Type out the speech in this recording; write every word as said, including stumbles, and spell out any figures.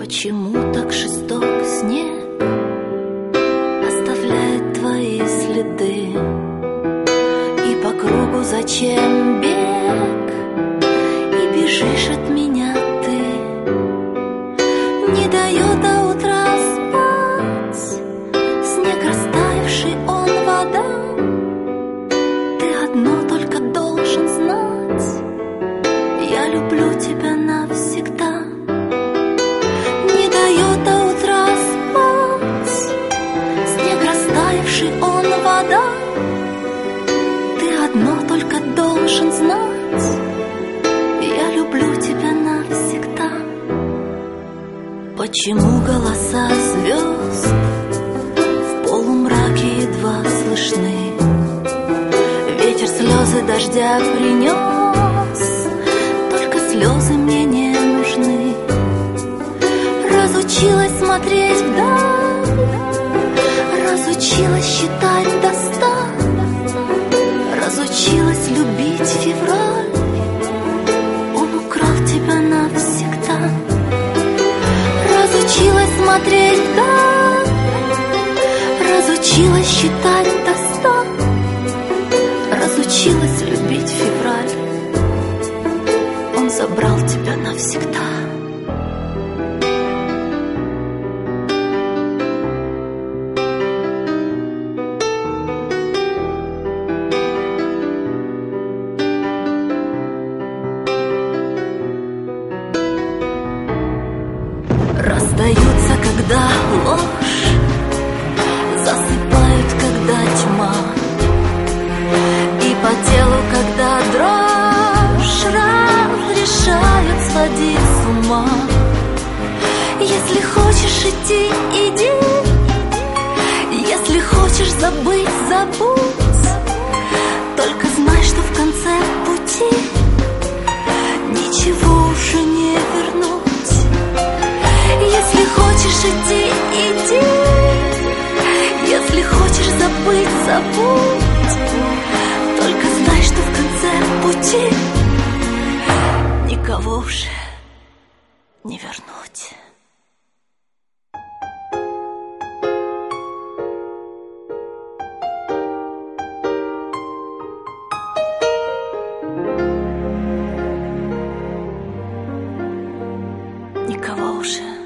Почему так жесток снег оставляет твои следы? И по кругу зачем бег? И бежишь от меня ты. Не дает до утра спать снег растаявший, он вода. Ты одно только должен знать: я люблю тебя навсегда. Не дает до утра спать снег растаявший, он вода. Ты одно только должен знать: я люблю тебя навсегда. Почему голоса звезд в полумраке едва слышны? Ветер слезы дождя принес, только слезы мне не нужны. Разучилась смотреть вдаль, разучилась считать до ста, разучилась любить февраль. Он украл тебя навсегда. Разучилась смотреть вдаль, разучилась считать до ста, разучилась любить февраль. Он забрал тебя навсегда. Раздаются, когда ложь, засыпают, когда тьма, и по телу, когда дрожь, разрешают сходить с ума. Если хочешь идти, иди, если хочешь забыть, забудь. Только знай, что в конце пути ничего уже не вернуть. Если хочешь идти, иди, если хочешь забыть, забудь. Только знай, что в конце пути никого уже не вернуть. Никого уже